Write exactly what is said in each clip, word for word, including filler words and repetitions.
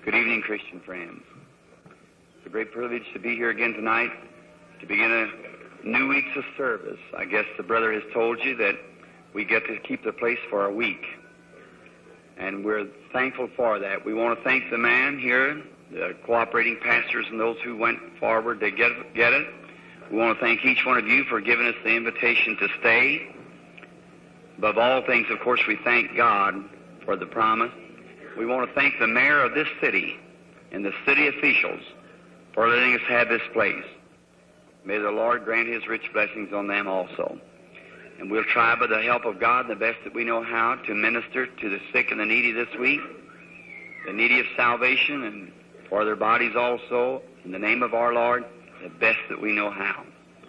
Good evening, Christian friends. It's a great privilege to be here again tonight to begin a new week's of service. I guess the brother has told you that we get to keep the place for a week, and we're thankful for that. We want to thank the man here, the cooperating pastors and those who went forward to get, get it. We want to thank each one of you for giving us the invitation to stay. Above all things, of course, we thank God for the promise. We want to thank the mayor of this city and the city officials for letting us have this place. May the Lord grant His rich blessings on them also. And we'll try by the help of God the best that we know how to minister to the sick and the needy this week, the needy of salvation and for their bodies also, in the name of our Lord, the best that we know how.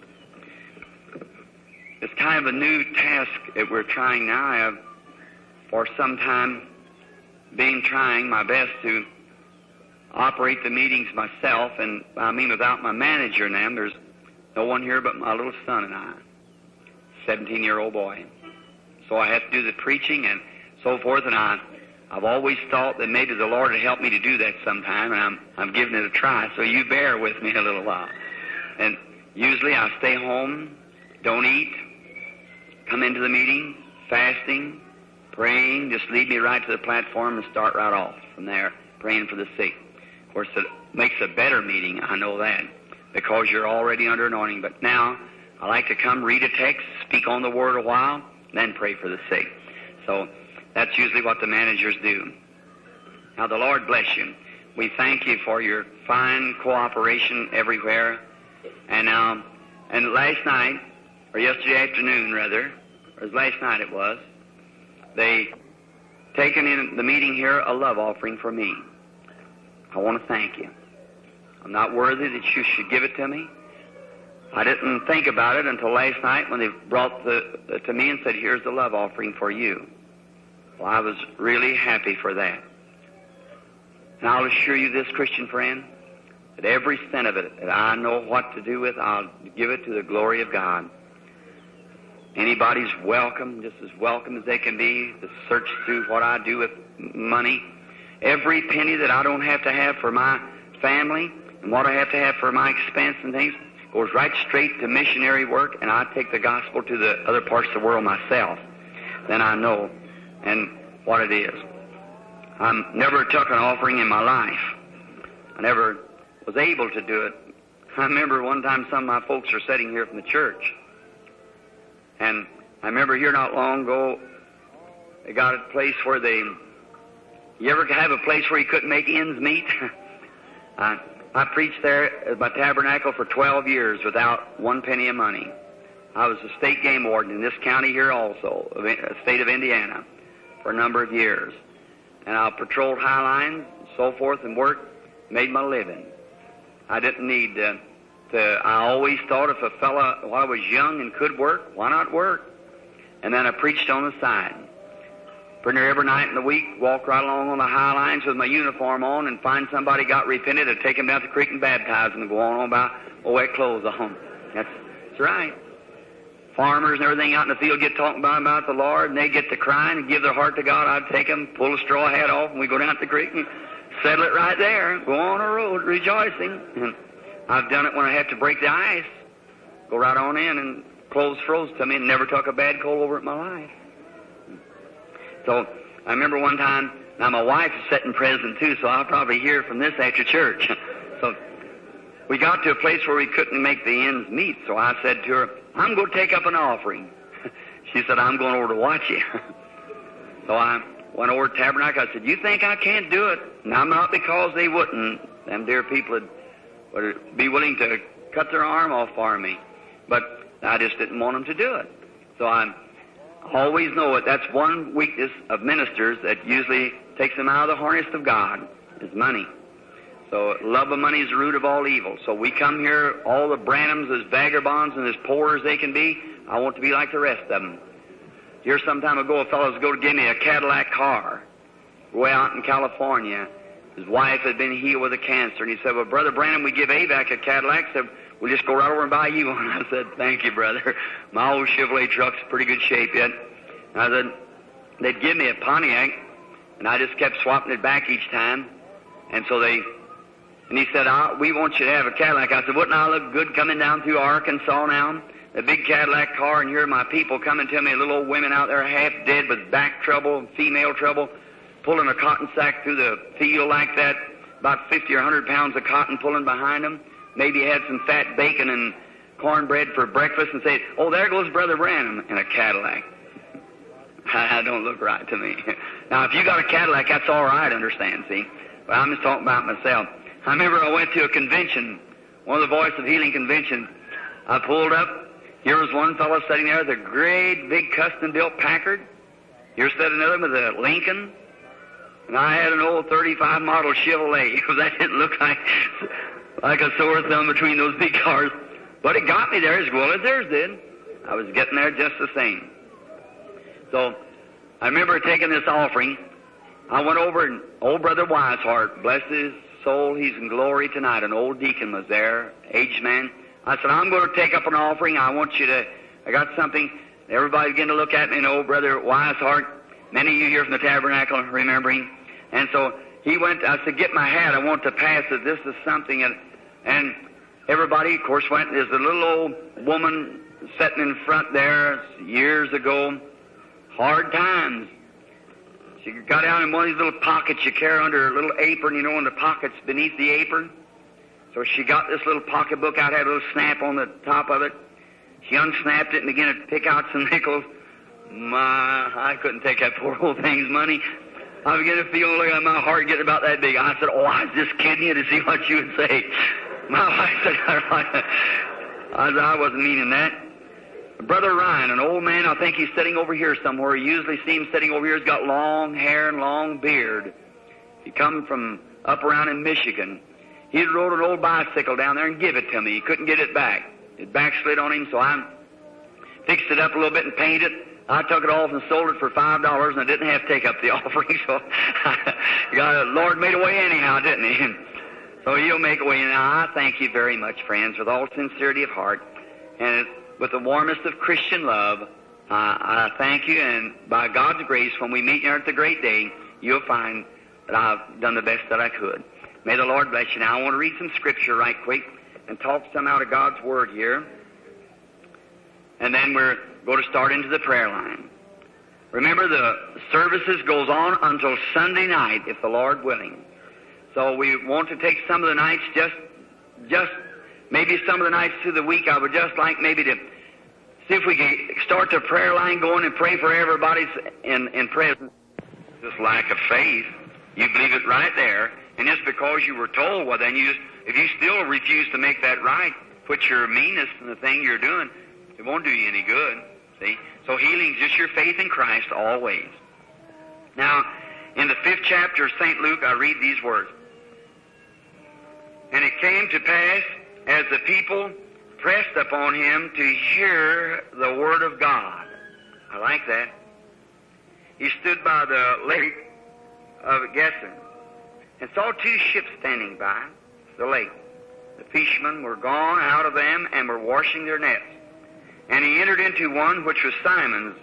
It's kind of a new task that we're trying now. I have for some time been trying my best to operate the meetings myself, and I mean without my manager and them. There's no one here but my little son and I, seventeen-year-old boy. So I have to do the preaching and so forth, and I, I've always thought that maybe the Lord would help me to do that sometime, and I'm, I'm giving it a try, so you bear with me a little while. And usually I stay home, don't eat, come into the meeting, fasting, praying, just lead me right to the platform and start right off from there, praying for the sick. Of course, it makes a better meeting, I know that, because you're already under anointing. But now, I like to come, read a text, speak on the Word a while, then pray for the sick. So, that's usually what the managers do. Now, the Lord bless you. We thank you for your fine cooperation everywhere. And now, and last night, or yesterday afternoon, rather, or last night it was, they taken in the meeting here a love offering for me. I want to thank you. I'm not worthy that you should give it to me. I didn't think about it until last night when they brought the, the to me and said, here's the love offering for you. Well, I was really happy for that. And I'll assure you this, Christian friend, that every cent of it that I know what to do with, I'll give it to the glory of God. Anybody's welcome, just as welcome as they can be, to search through what I do with money. Every penny that I don't have to have for my family and what I have to have for my expense and things goes right straight to missionary work, and I take the gospel to the other parts of the world myself. Then I know and what it is. I never took an offering in my life. I never was able to do it. I remember one time some of my folks were sitting here from the church, and I remember here not long ago, they got a place where they, you ever have a place where you couldn't make ends meet? I, I preached there at my tabernacle for twelve years without one penny of money. I was a state game warden in this county here also, the state of Indiana, for a number of years. And I patrolled high lines and so forth and worked, made my living. I didn't need to. Uh, I always thought if a fella, while I was young and could work, why not work? And then I preached on the side. Pretty near every night in the week, walk right along on the high lines with my uniform on and find somebody got repented, I'd take him down to the creek and baptize them and go on, on about with wet clothes on. That's, that's right. Farmers and everything out in the field get talking about, about the Lord, and they get to crying and give their heart to God. I'd take them, pull a straw hat off, and we go down to the creek and settle it right there, go on a road rejoicing. And I've done it when I have to break the ice. Go right on in and clothes froze to me and never took a bad cold over it in my life. So I remember one time, now my wife is sitting present too, so I'll probably hear from this after church. So we got to a place where we couldn't make the ends meet, so I said to her, I'm going to take up an offering. She said, I'm going over to watch you. So I went over to the tabernacle. I said, you think I can't do it? Now, not because they wouldn't. Them dear people would would be willing to cut their arm off for me. But I just didn't want them to do it. So I always know it. That's one weakness of ministers that usually takes them out of the harness of God, is money. So love of money is the root of all evil. So we come here, all the Branhams as vagabonds and as poor as they can be. I want to be like the rest of them. Here some time ago, a fellow was going to give me a Cadillac car. Way out in California. His wife had been healed with a cancer, and he said, well, Brother Branham, we give A V A C a Cadillac. He said, we'll just go right over and buy you one. I said, thank you, brother. My old Chevrolet truck's in pretty good shape yet. And I said, they'd give me a Pontiac, and I just kept swapping it back each time. And so they, and he said, I, we want you to have a Cadillac. I said, wouldn't I look good coming down through Arkansas now? A big Cadillac car, and here are my people coming to me, little old women out there half dead with back trouble, female trouble, pulling a cotton sack through the field like that, about fifty or one hundred pounds of cotton pulling behind them. Maybe had some fat bacon and cornbread for breakfast and say, oh, there goes Brother Branham in a Cadillac. That don't look right to me. Now, if you got a Cadillac, that's all right, understand, see? But I'm just talking about myself. I remember I went to a convention, one of the Voice of Healing conventions. I pulled up. Here was one fellow sitting there with a great big custom-built Packard. Here stood another with a Lincoln. And I had an old thirty-five model Chevrolet. That didn't look like, like a sore thumb between those big cars. But it got me there as well as theirs did. I was getting there just the same. So I remember taking this offering. I went over and old Brother Wisehart, bless his soul, he's in glory tonight. An old deacon was there, aged man. I said, I'm going to take up an offering. I want you to, I got something. Everybody began to look at me, and old Brother Wisehart, many of you here from the tabernacle remembering. And so he went, I said, get my hat. I want to pass it. This is something. And, and everybody, of course, went. There's a little old woman sitting in front there years ago. Hard times. She got down in one of these little pockets you carry under her little apron, you know, in the pockets beneath the apron. So she got this little pocketbook out, had a little snap on the top of it. She unsnapped it and began to pick out some nickels. My, I couldn't take that poor old thing's money. I began to feel like my heart getting about that big. I said, oh, I was just kidding you to see what you would say. My wife said, I said, I wasn't meaning that. Brother Ryan, an old man, I think he's sitting over here somewhere. You usually see him sitting over here. He's got long hair and long beard. He come from up around in Michigan. He rode an old bicycle down there and give it to me. He couldn't get it back. It backslid on him, so I fixed it up a little bit and painted it. I took it off and sold it for five dollars, and I didn't have to take up the offering. So God, the Lord made a way anyhow, didn't He? So He'll make a way. Now, I thank you very much, friends, with all sincerity of heart and with the warmest of Christian love. Uh, I thank you, and by God's grace, when we meet here at the great day, you'll find that I've done the best that I could. May the Lord bless you. Now, I want to read some scripture right quick and talk some out of God's Word here. And then we're going to start into the prayer line. Remember, the services goes on until Sunday night, if the Lord willing. So we want to take some of the nights, just, just maybe some of the nights through the week. I would just like maybe to see if we can start the prayer line going and pray for everybody's in, in presence. This lack of faith, you believe it right there. And just because you were told, well, then you just, if you still refuse to make that right, put your meanness in the thing you're doing, it won't do you any good. See? So healing's just your faith in Christ always. Now, in the fifth chapter of Saint Luke, I read these words. And it came to pass, as the people pressed upon him to hear the word of God. I like that. He stood by the lake of Gennesaret and saw two ships standing by the lake. The fishermen were gone out of them and were washing their nets. And he entered into one which was Simon's,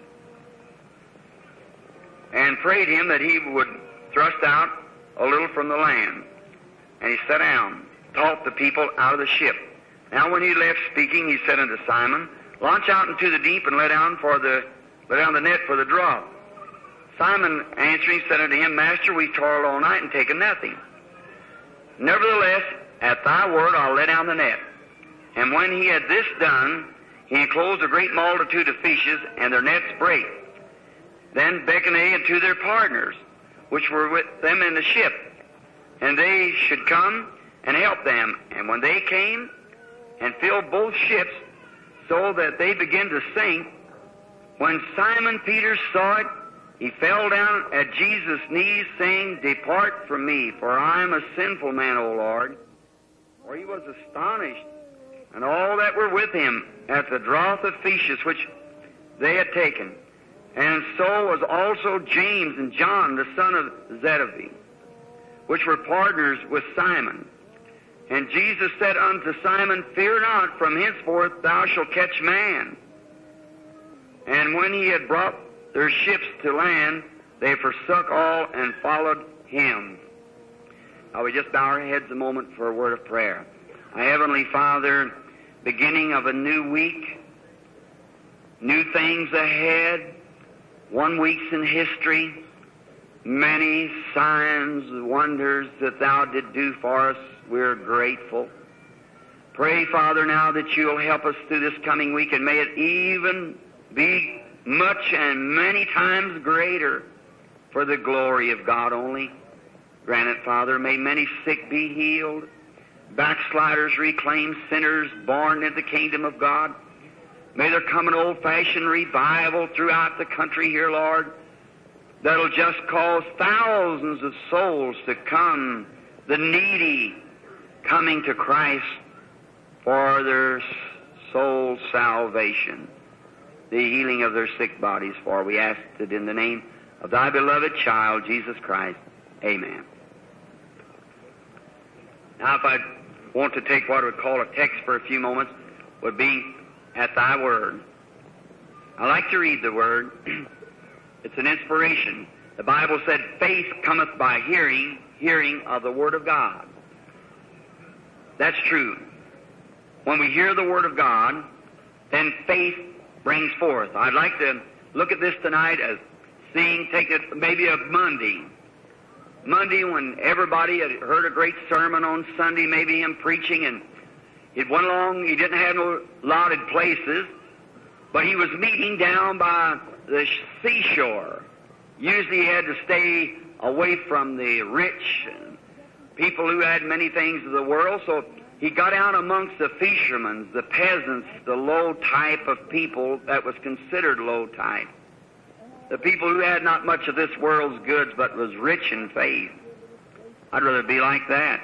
and prayed him that he would thrust out a little from the land. And he sat down, taught the people out of the ship. Now when he left speaking, he said unto Simon, launch out into the deep and let down for the let down the net for the draw. Simon answering said unto him, Master, we toiled all night and taken nothing. Nevertheless, at thy word I'll let down the net. And when he had this done, he enclosed a great multitude of fishes, and their nets brake. Then beckoned they unto their partners, which were with them in the ship, and they should come and help them. And when they came and filled both ships, so that they began to sink, when Simon Peter saw it, he fell down at Jesus' knees, saying, Depart from me, for I am a sinful man, O Lord. For he was astonished, and all that were with him, at the draught of fishes which they had taken. And so was also James and John, the son of Zebedee, which were partners with Simon. And Jesus said unto Simon, Fear not, from henceforth thou shalt catch man. And when he had brought their ships to land, they forsook all and followed him. I would just bow our heads a moment for a word of prayer. Our Heavenly Father, beginning of a new week, new things ahead, one week's in history, many signs, wonders that Thou did do for us. We're grateful. Pray, Father, now that You'll help us through this coming week, and may it even be much and many times greater for the glory of God only. Grant it, Father. May many sick be healed, backsliders reclaimed, sinners born into the kingdom of God. May there come an old-fashioned revival throughout the country here, Lord, that'll just cause thousands of souls to come, the needy coming to Christ for their soul salvation, the healing of their sick bodies. For we ask it in the name of Thy beloved child, Jesus Christ. Amen. Now, if I want to take what I would call a text for a few moments, would be at Thy Word. I like to read the Word. It's an inspiration. The Bible said, faith cometh by hearing, hearing of the Word of God. That's true. When we hear the Word of God, then faith brings forth. I'd like to look at this tonight as seeing, take it maybe a Monday. Monday when everybody had heard a great sermon on Sunday, maybe him preaching, and it went along, he didn't have no allotted places, but he was meeting down by the seashore. Usually he had to stay away from the rich and people who had many things of the world, so he got out amongst the fishermen, the peasants, the low type of people that was considered low type. The people who had not much of this world's goods but was rich in faith. I'd rather be like that.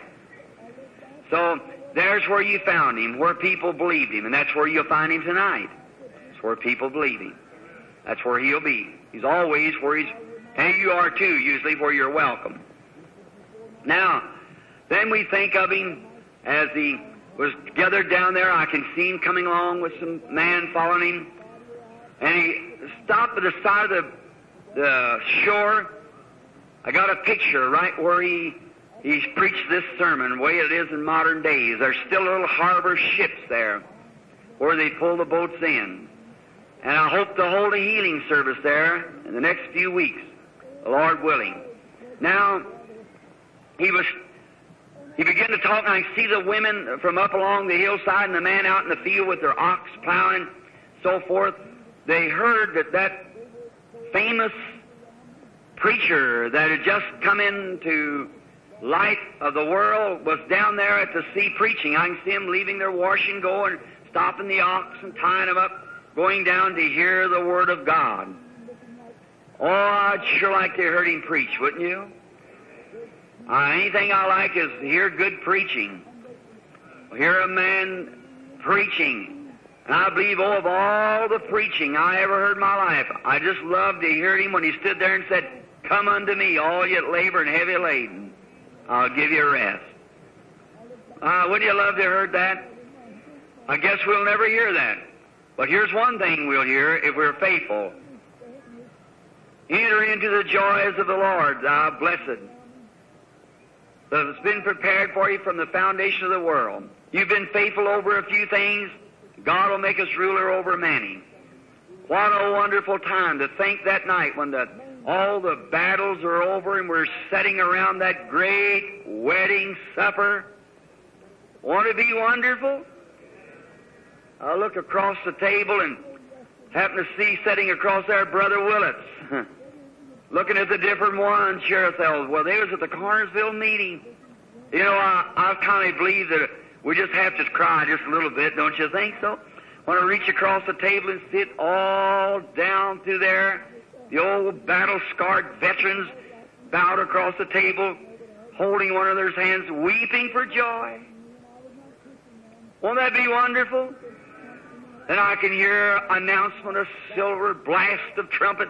So there's where you found him, where people believed him, and that's where you'll find him tonight. It's where people believe him. That's where he'll be. He's always where he's, and you are too, usually where you're welcome. Now, then we think of him as he was gathered down there. I can see him coming along with some man following him. And he stopped at the side of the, the shore. I got a picture right where he he's preached this sermon, the way it is in modern days. There's still little harbor ships there where they pull the boats in. And I hope to hold a healing service there in the next few weeks, the Lord willing. Now, he was he began to talk, and I see the women from up along the hillside and the man out in the field with their ox plowing, so forth. They heard that that famous preacher that had just come into light of the world was down there at the sea preaching. I can see them leaving their washing, going, stopping the ox and tying them up, going down to hear the Word of God. Oh, I'd sure like to have heard him preach, wouldn't you? Uh, anything I like is to hear good preaching. Hear a man preaching. And I believe, oh, of all the preaching I ever heard in my life, I just loved to hear him when he stood there and said, come unto me, all ye that labor and heavy laden. I'll give you rest. Uh, wouldn't you love to have heard that? I guess we'll never hear that. But here's one thing we'll hear if we're faithful. Enter into the joys of the Lord, thou blessed. That's been prepared for you from the foundation of the world. You've been faithful over a few things. God will make us ruler over many. What a wonderful time to think that night when the, all the battles are over and we're sitting around that great wedding supper. Won't it be wonderful? I look across the table and happen to see sitting across there Brother Willits. Looking at the different ones, Cherithel. Well, they was at the Carnersville meeting. You know, I, I kind of believe that we just have to cry just a little bit, don't you think so? When I reach across the table and sit all down through there, the old battle-scarred veterans bowed across the table, holding one another's hands, weeping for joy. Won't that be wonderful? Then I can hear announcement of silver blast of trumpets.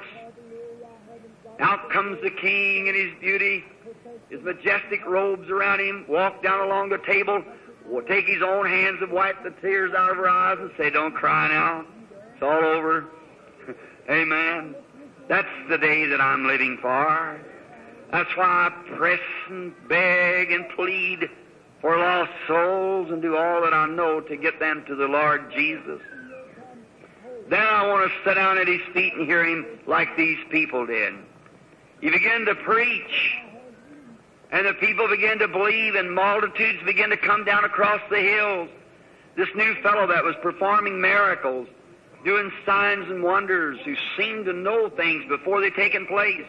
Out comes the king in his beauty, his majestic robes around him, walk down along the table, will take his own hands and wipe the tears out of her eyes and say, don't cry now. It's all over. Amen. That's the day that I'm living for. That's why I press and beg and plead for lost souls and do all that I know to get them to the Lord Jesus. Then I want to sit down at His feet and hear Him like these people did. He began to preach, and the people began to believe, and multitudes began to come down across the hills. This new fellow that was performing miracles, doing signs and wonders, who seemed to know things before they'd taken place.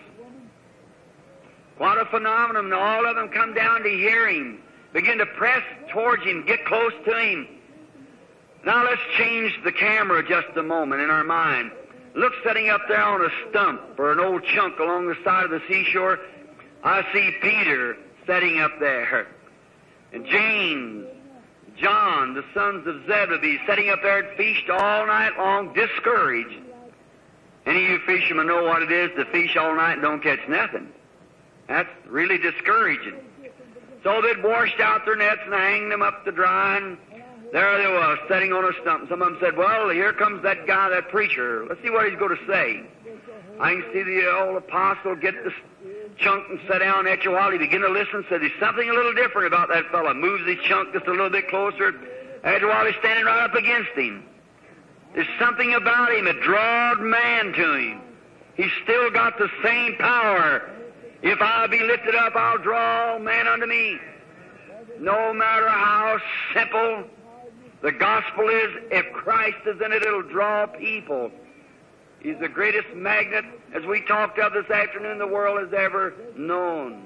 What a phenomenon. All of them come down to hear Him, begin to press towards Him, get close to Him. Now let's change the camera just a moment in our mind. Look, sitting up there on a stump or an old chunk along the side of the seashore, I see Peter sitting up there. And James, John, the sons of Zebedee, sitting up there and fished all night long, discouraged. Any of you fishermen know what it is to fish all night and don't catch nothing. That's really discouraging. So they'd washed out their nets and hanged them up to dry, and there they was, sitting on a stump. Some of them said, well, here comes that guy, that preacher. Let's see what he's going to say. I can see the old apostle get the chunk and sit down at you while he began to listen. Said, there's something a little different about that fellow. Moves his chunk just a little bit closer. After a while, he's standing right up against him. There's something about him that drawed man to him. He's still got the same power. If I be lifted up, I'll draw all men unto me. No matter how simple the gospel is, if Christ is in it, it'll draw people. He's the greatest magnet, as we talked of this afternoon, the world has ever known.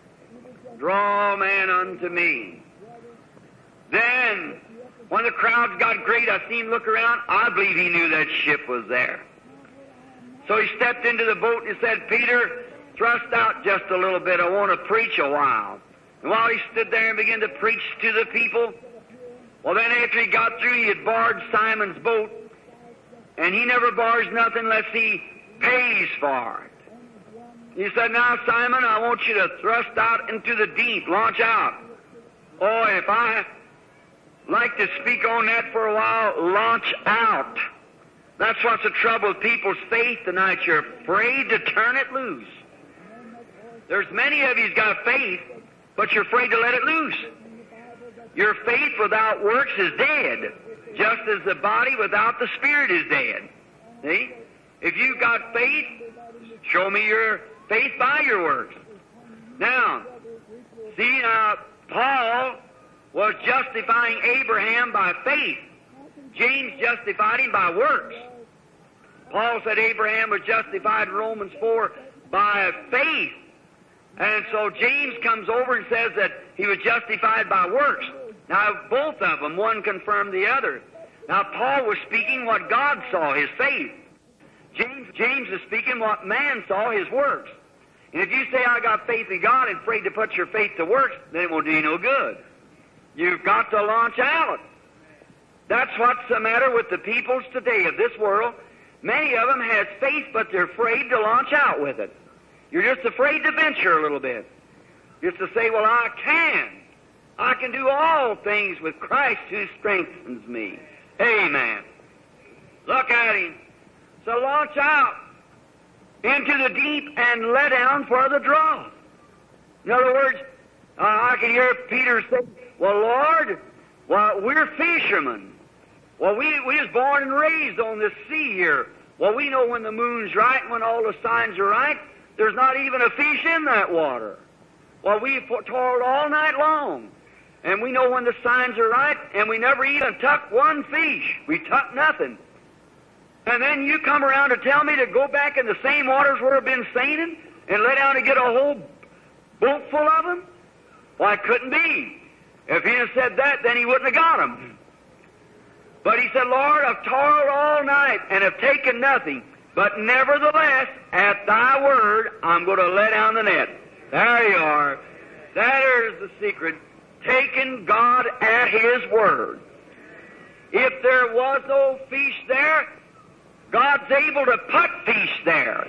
Draw man unto me. Then, when the crowds got great, I seen him look around. I believe he knew that ship was there. So he stepped into the boat and he said, Peter, thrust out just a little bit. I want to preach a while. And while he stood there and began to preach to the people, well, then after he got through, he had borrowed Simon's boat, and he never borrows nothing unless he pays for it. He said, now, Simon, I want you to thrust out into the deep, launch out. Oh, if I like to speak on that for a while, launch out. That's what's the trouble with people's faith tonight. You're afraid to turn it loose. There's many of you's got faith, but you're afraid to let it loose. Your faith without works is dead, just as the body without the spirit is dead. See? If you've got faith, show me your faith by your works. Now, see, now, Paul was justifying Abraham by faith. James justified him by works. Paul said Abraham was justified in Romans four by faith. And so James comes over and says that he was justified by works. Now, both of them, one confirmed the other. Now, Paul was speaking what God saw, his faith. James, James is speaking what man saw, his works. And if you say, I got faith in God and afraid to put your faith to works, then it will do you no good. You've got to launch out. That's what's the matter with the peoples today of this world. Many of them has faith, but they're afraid to launch out with it. You're just afraid to venture a little bit. Just to say, well, I can. I can do all things with Christ who strengthens me. Amen. Look at him. So launch out into the deep and let down for the draw. In other words, uh, I can hear Peter say, well, Lord, well, we're fishermen. Well, we, we was born and raised on this sea here. Well, we know when the moon's right and when all the signs are right. There's not even a fish in that water. Well, we've toiled all night long. And we know when the signs are right, and we never even tuck one fish. We tuck nothing. And then you come around to tell me to go back in the same waters where I've been sailing and let down to get a whole boat full of them? Well, it couldn't be. If he had said that, then he wouldn't have got them. But he said, Lord, I've toiled all night and have taken nothing. But nevertheless, at thy word, I'm going to let down the net. There you are. That is the secret. Taking God at his word. If there was no fish there, God's able to put fish there.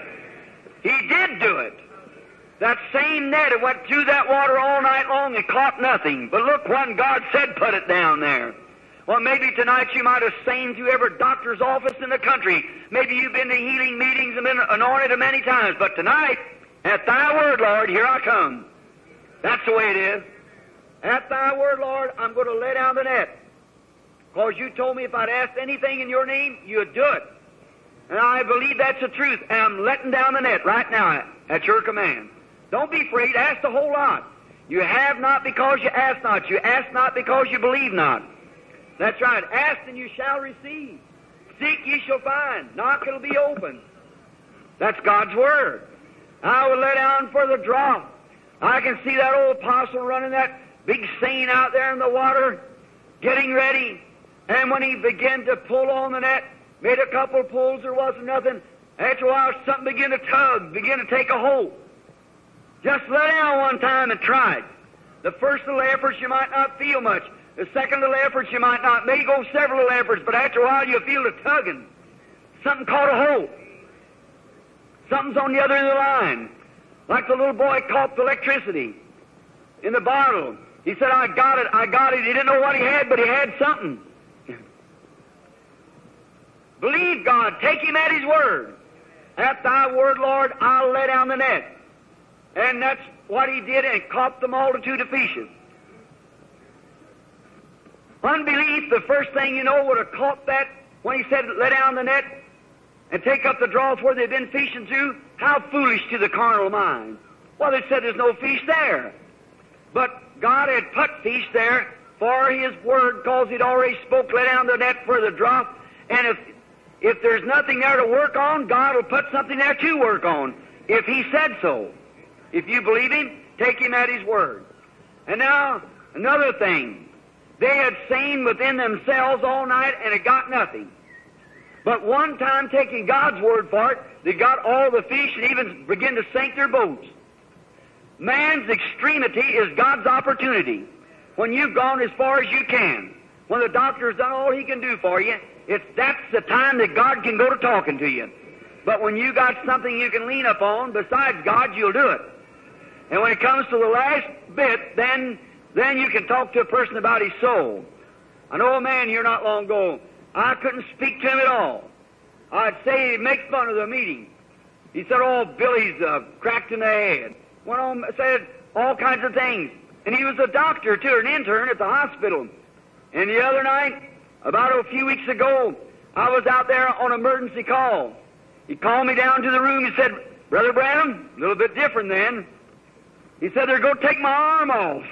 He did do it. That same net, it went through that water all night long and caught nothing. But look, when God said put it down there. Well, maybe tonight you might have seen through every doctor's office in the country. Maybe you've been to healing meetings and been anointed many times. But tonight, At thy word, Lord, here I come. That's the way it is. At thy word, Lord, I'm going to lay down the net. Because you told me if I'd asked anything in your name, you'd do it. And I believe that's the truth. And I'm letting down the net right now at your command. Don't be afraid. Ask the whole lot. You have not because you ask not. You ask not because you believe not. That's right. Ask and you shall receive. Seek ye shall find. Knock it'll be open. That's God's Word. I will lay down for the draw. I can see that old apostle running that big seine out there in the water, getting ready. And when he began to pull on the net, made a couple of pulls, there wasn't nothing. After a while, something began to tug, began to take a hold. Just lay down one time and try it. The first little efforts, you might not feel much. The second little efforts, you might not. May go several little efforts, but after a while, you'll feel the tugging. Something caught a hold. Something's on the other end of the line. Like the little boy caught the electricity in the bottle. He said, I got it, I got it. He didn't know what he had, but he had something. Believe God. Take Him at His word. At thy word, Lord, I'll lay down the net. And that's what he did, and caught the multitude of fishes. Unbelief, the first thing you know, would have caught that when he said, lay down the net and take up the draws where they've been fishing to. How foolish to the carnal mind. Well, they said there's no fish there. But God had put fish there for His word, because He'd already spoke, lay down the net for the drop. And if if there's nothing there to work on, God will put something there to work on, if He said so. If you believe Him, take Him at His word. And now, another thing. They had seen within themselves all night and had got nothing. But one time, taking God's word for it, they got all the fish and even began to sink their boats. Man's extremity is God's opportunity. When you've gone as far as you can, when the doctor's done all he can do for you, it's that's the time that God can go to talking to you. But when you got something you can lean upon besides God, you'll do it. And when it comes to the last bit, then then you can talk to a person about his soul. I know a man here not long ago, I couldn't speak to him at all. I'd say he'd make fun of the meeting. He said, oh, Billy's uh, cracked in the head. Went on, said all kinds of things. And he was a doctor, too, an intern at the hospital. And the other night, about a few weeks ago, I was out there on emergency call. He called me down to the room. He said, Brother Branham, a little bit different then. He said, they're going to take my arm off.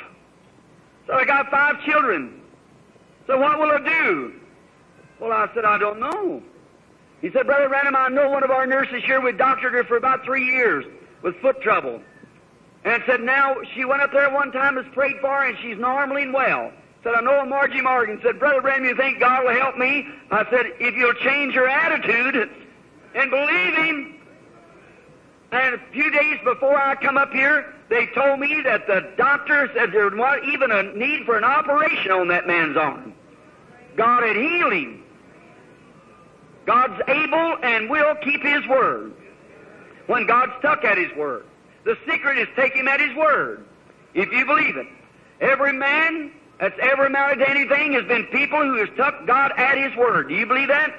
So I got five children. So what will I do? Well, I said, I don't know. He said, Brother Branham, I know one of our nurses here. We doctored her for about three years with foot trouble. And said, now, she went up there one time, was prayed for her, and she's normally and well. Said, I know a Margie Morgan. Said, Brother Branham, you think God will help me? I said, if you'll change your attitude and believe Him. And a few days before I come up here, they told me that the doctor said there wasn't even a need for an operation on that man's arm. God had healed him. God's able and will keep His word when God's stuck at His word. The secret is take Him at His word, if you believe it. Every man that's ever amounted to anything has been people who has stuck God at His word. Do you believe that?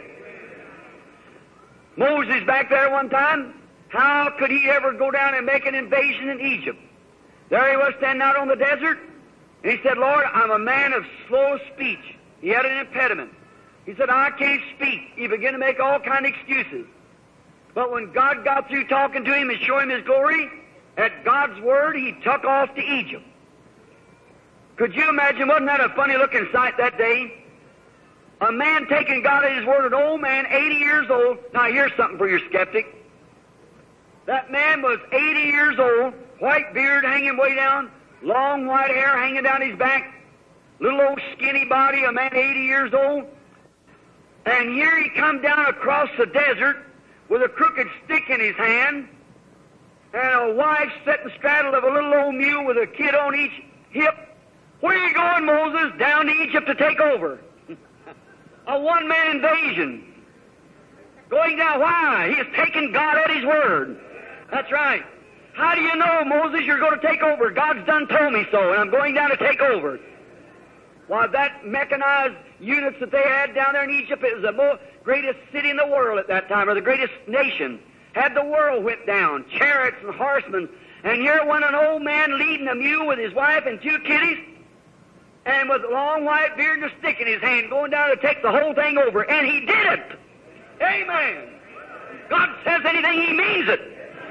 Moses back there one time, how could he ever go down and make an invasion in Egypt? There he was standing out on the desert, and he said, Lord, I'm a man of slow speech. He had an impediment. He said, I can't speak. He began to make all kind of excuses. But when God got through talking to him and showing him His glory, at God's word, he took off to Egypt. Could you imagine, wasn't that a funny-looking sight that day? A man taking God at His word, an old man, eighty years old. Now, here's something for your skeptic. That man was eighty years old, white beard hanging way down, long white hair hanging down his back, little old skinny body, a man eighty years old. And here he come down across the desert with a crooked stick in his hand, and a wife sitting straddled of a little old mule with a kid on each hip. Where are you going, Moses? Down to Egypt to take over. A one-man invasion. Going down. Why? He has taken God at His word. That's right. How do you know, Moses, you're going to take over? God's done told me so, and I'm going down to take over. Why, that mechanized units that they had down there in Egypt, it was the most, greatest city in the world at that time, or the greatest nation. had the world whipped down, chariots and horsemen. And here went an old man leading a mule with his wife and two kiddies, and with a long white beard and a stick in his hand, going down to take the whole thing over. And he did it. Amen. God says anything, He means it.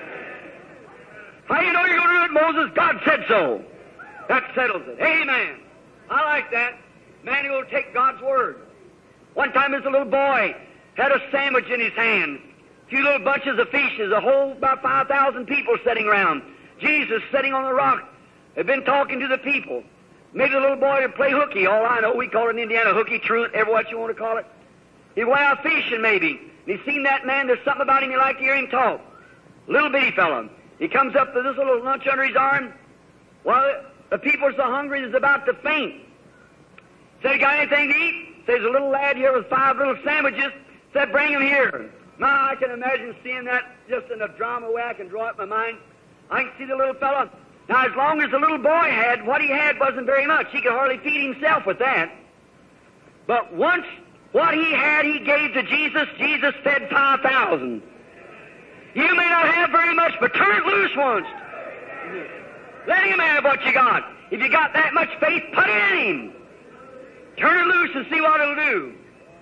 How you know you're going to do it, Moses? God said so. That settles it. Amen. I like that. Man who will take God's word. One time as a little boy had a sandwich in his hand, a few little bunches of fishes, a whole about five thousand people sitting around. Jesus sitting on the rock had been talking to the people. Maybe the little boy would play hooky. All I know, we call it in Indiana hooky, truant, ever what you want to call it. He went out fishing maybe. And he seen that man, there's something about him, he liked to hear him talk. Little bitty fellow. He comes up with this little lunch under his arm. Well, the people are so hungry, he's about to faint. Said, "You got anything to eat?" Says a little lad here with five little sandwiches. Said, "Bring him here." Now, I can imagine seeing that just in a drama way I can draw it in my mind. I can see the little fellow. Now, as long as the little boy had, what he had wasn't very much. He could hardly feed himself with that. But once what he had, he gave to Jesus. Jesus fed five thousand. You may not have very much, but turn it loose once. Let him have what you got. If you got that much faith, put it in him. Turn it loose and see what it'll do.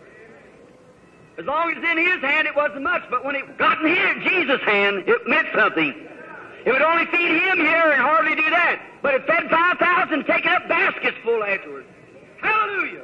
As long as it's in his hand, it wasn't much, but when it got in his, Jesus' hand, it meant something. It would only feed him here and hardly do that. But it fed five thousand, taking up baskets full afterwards. Hallelujah!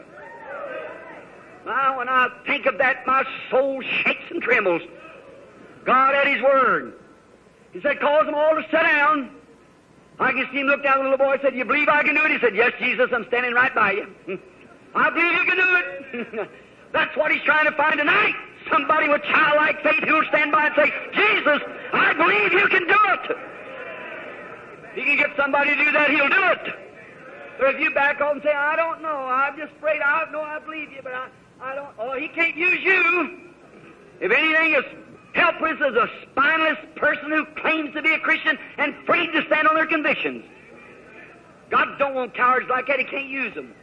Now, when I think of that, my soul shakes and trembles. God had His Word. He said, "Cause them all to sit down." I can see him look down at the little boy and said, "You believe I can do it?" He said, "Yes, Jesus, I'm standing right by you." I believe you can do it. That's what He's trying to find tonight. Somebody with childlike faith who will stand by and say, "Jesus, I believe you can do it." If He can get somebody to do that, He'll do it. But if you back off and say, "I don't know, I'm just afraid, I know I believe you, but I, I don't," oh, He can't use you. If anything is helpless as a spineless person who claims to be a Christian and afraid to stand on their convictions. God don't want cowards like that. He can't use them.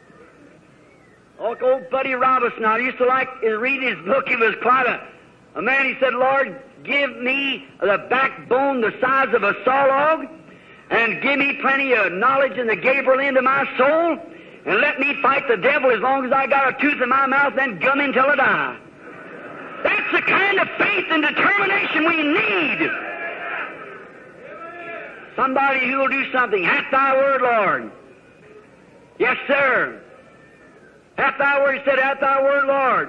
Oh, old Buddy Robinson, I used to like to read his book. He was quite a, a man. He said, "Lord, give me the backbone the size of a saw log, and give me plenty of knowledge in the Gabriel end of my soul, and let me fight the devil as long as I got a tooth in my mouth, then gum him till I die." That's the kind of faith and determination we need. Somebody who will do something. "Hath thy word, Lord." Yes, sir. "Hath thy word," He said, "hath thy word, Lord.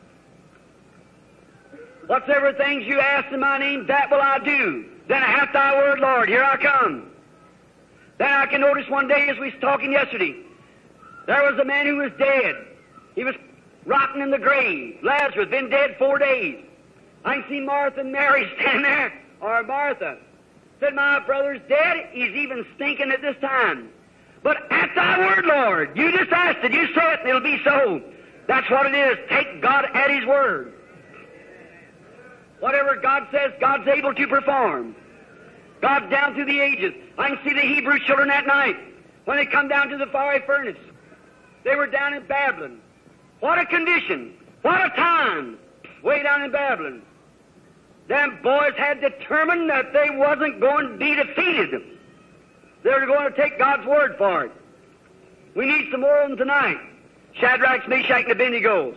Whatsoever things you ask in my name, that will I do. Then hath thy word, Lord. Here I come." Then I can notice one day as we was talking yesterday, there was a man who was dead. He was rotten in the grave. Lazarus, been dead four days. I can see Martha and Mary standing there, or Martha. Said, "My brother's dead. He's even stinking at this time. But at thy word, Lord, you just asked it, you say it, and it'll be so." That's what it is. Take God at His word. Whatever God says, God's able to perform. God's down through the ages. I can see the Hebrew children that night when they come down to the fiery furnace. They were down in Babylon. What a condition! What a time! Way down in Babylon. Them boys had determined that they wasn't going to be defeated. They were going to take God's word for it. We need some more of them tonight. Shadrach, Meshach, and Abednego.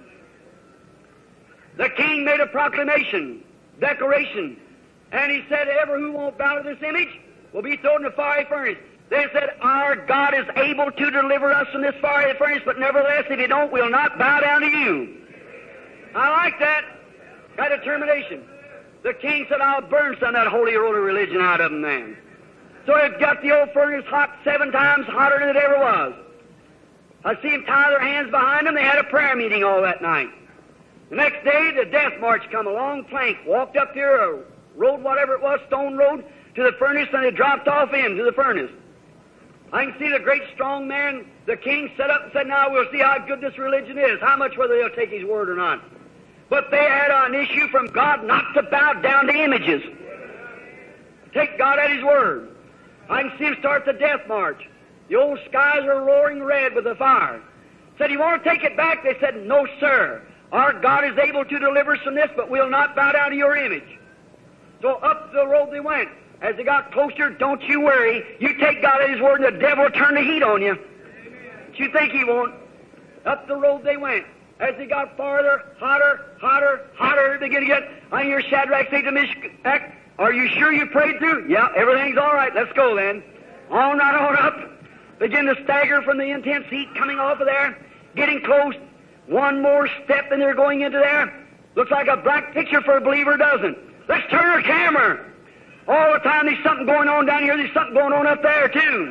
The king made a proclamation, declaration, and he said, "Ever who won't bow to this image will be thrown in the fiery furnace." They said, "Our God is able to deliver us from this fiery furnace, but nevertheless, if you don't, we'll not bow down to you." I like that. That determination. The king said, "I'll burn some of that holy roller religion out of them then." So it got the old furnace hot seven times hotter than it ever was. I see them tie their hands behind them. They had a prayer meeting all that night. The next day, the death march come along, plank, walked up there, a road, whatever it was, stone road, to the furnace, and they dropped off into the furnace. I can see the great strong man, the king, set up and said, "Now we'll see how good this religion is, how much whether they'll take His word or not." But they had an issue from God not to bow down to images. Take God at His word. I can see him start the death march. The old skies are roaring red with the fire. Said, "You want to take it back?" They said, "No, sir. Our God is able to deliver us from this, but we'll not bow down to your image." So up the road they went. As they got closer, don't you worry. You take God at His word and the devil will turn the heat on you. But you think he won't. Up the road they went. As they got farther, hotter, hotter, hotter, they begin to get, I hear Shadrach say to Meshach, are you sure you prayed through? Yeah, everything's all right. Let's go then. On right on up. Begin to stagger from the intense heat coming off of there. Getting close. One more step and they're going into there. Looks like a black picture for a believer, doesn't? Let's turn our camera. All the time there's something going on down here. There's something going on up there too.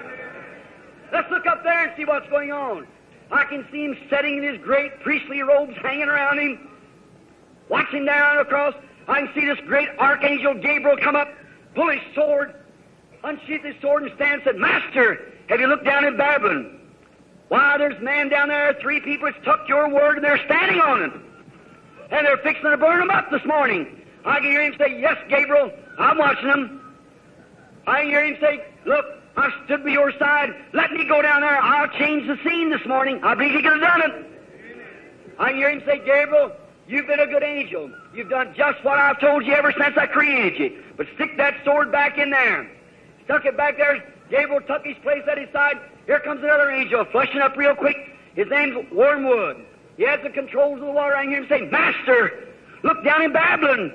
Let's look up there and see what's going on. I can see him sitting in his great priestly robes hanging around him. Watching down across. I can see this great archangel Gabriel come up, pull his sword, unsheath his sword and stand and said, Master, have you looked down in Babylon? Why, there's man down there, three people that's took your word and they're standing on it. And they're fixing to burn them up this morning. I can hear him say, yes, Gabriel, I'm watching them. I can hear him say, look, I stood by your side. Let me go down there. I'll change the scene this morning. I believe he could have done it. I can hear him say, Gabriel, you've been a good angel. You've done just what I've told you ever since I created you. But stick that sword back in there. Stuck it back there. Gabriel took his place at his side. Here comes another angel, flushing up real quick. His name's Wormwood. He has the controls of the water. I can hear him say, Master, look down in Babylon.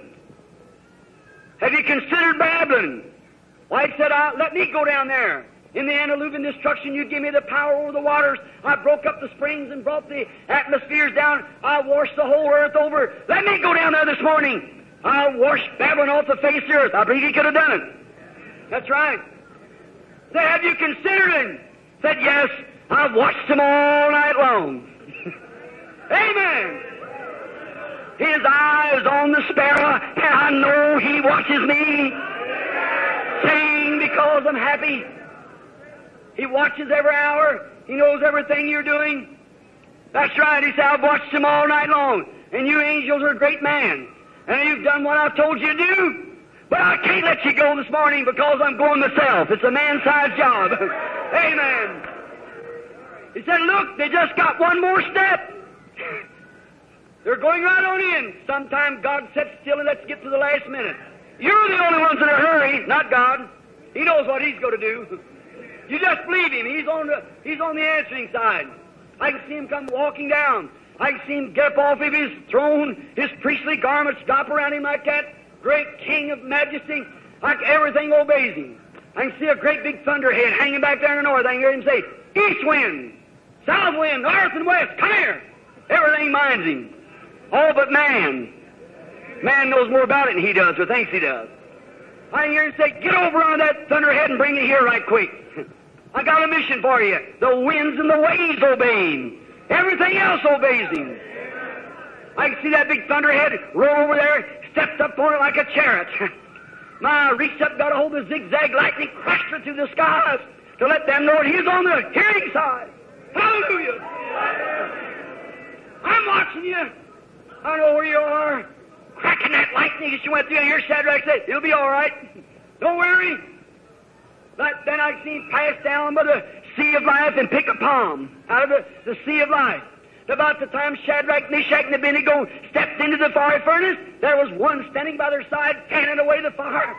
Have you considered Babylon? Why, he said, uh, let me go down there. In the antediluvian destruction, you give me the power over the waters. I broke up the springs and brought the atmospheres down. I washed the whole earth over. Let me go down there this morning. I'll wash Babylon off the face of the earth. I believe he could have done it. That's right. Said, have you considered him? Said, yes, I've watched him all night long. Amen. His eye is on the sparrow, and I know he watches me. Sing because I'm happy. He watches every hour. He knows everything you're doing. That's right. He said, I've watched him all night long. And you angels are a great man. And you've done what I've told you to do. But I can't let you go this morning because I'm going myself. It's a man-sized job. Amen. He said, look, they just got one more step. They're going right on in. Sometimes God sits still and lets get to the last minute. You're the only ones in a hurry, not God. He knows what He's going to do. You just believe Him. He's on the He's on the answering side. I can see Him come walking down. I can see Him get up off of His throne, His priestly garments drop around Him like that. Great King of majesty. Like everything obeys Him. I can see a great big thunderhead hanging back there in the north. I can hear Him say, east wind, south wind, north and west, come here. Everything minds Him. All but man. Man knows more about it than he does, or thinks he does. I hear him say, get over on that thunderhead and bring it here right quick. I got a mission for you. The winds and the waves obey him. Everything else obeys him. I can see that big thunderhead roll over there, stepped up on it like a chariot. My, reached up, got a hold of the zigzag lightning, crushed it through the skies to let them know he's on the hearing side. Hallelujah! I'm watching you. I know where you are. Cracking that lightning as you went through, and here Shadrach said, it'll be all right. Don't worry. But then I see him pass down by the sea of life and pick a palm out of the, the sea of life. About the time Shadrach, Meshach, and Abednego stepped into the fiery furnace, there was one standing by their side, fanning away the fire.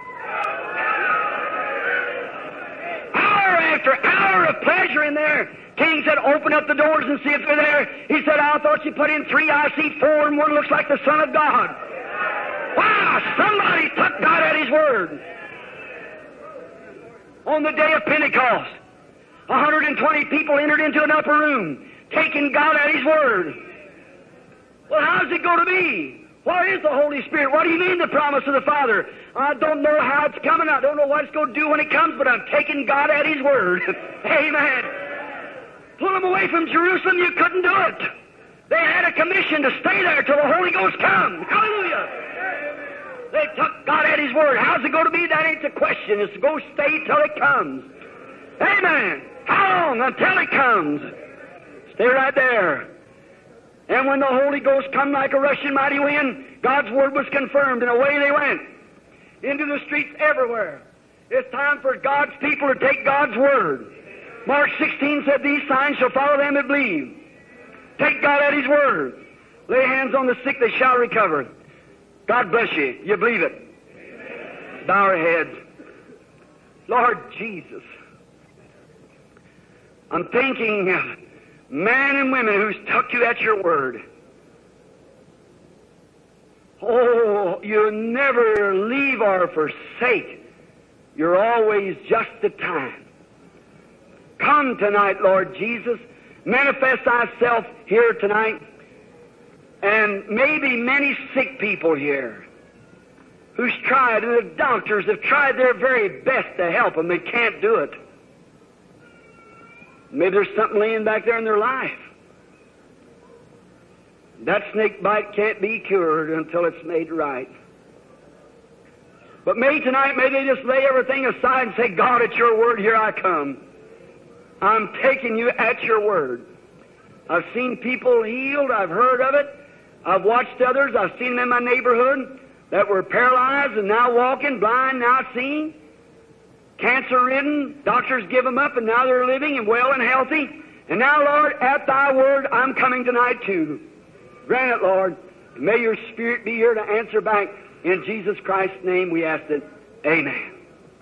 Hour after hour of pleasure in there. King said, open up the doors and see if they're there. He said, I thought you put in three. I see four, and one looks like the Son of God. Wow, somebody took God at His word. On the day of Pentecost, one hundred twenty people entered into an upper room, taking God at His word. Well, how's it going to be? What is the Holy Spirit? What do you mean the promise of the Father? I don't know how it's coming. I don't know what it's going to do when it comes, but I'm taking God at His word. Amen. Pull them away from Jerusalem, you couldn't do it. They had a commission to stay there till the Holy Ghost comes. Hallelujah. They took God at His word. How's it going to be? That ain't the question. It's to go stay till it comes. Amen. How long? Until it comes. Stay right there. And when the Holy Ghost come like a rushing mighty wind, God's word was confirmed, and away they went. Into the streets everywhere. It's time for God's people to take God's word. Mark sixteen said, these signs shall follow them that believe. Take God at His word. Lay hands on the sick, they shall recover. God bless you. You believe it. bow our heads. Lord Jesus, I'm thinking of men and women who's took you at your word. Oh, you never leave or forsake. You're always just the time. Come tonight, Lord Jesus. Manifest thyself here tonight. And maybe many sick people here who's tried, and the doctors have tried their very best to help them. They can't do it. Maybe there's something laying back there in their life. That snake bite can't be cured until it's made right. But may tonight, may they just lay everything aside and say, God, at your word, here I come. I'm taking you at your word. I've seen people healed. I've heard of it. I've watched others. I've seen them in my neighborhood that were paralyzed and now walking, blind, now seeing, cancer-ridden. Doctors give them up and now they're living and well and healthy. And now, Lord, at thy word, I'm coming tonight too. Grant it, Lord. May your Spirit be here to answer back. In Jesus Christ's name we ask it. Amen.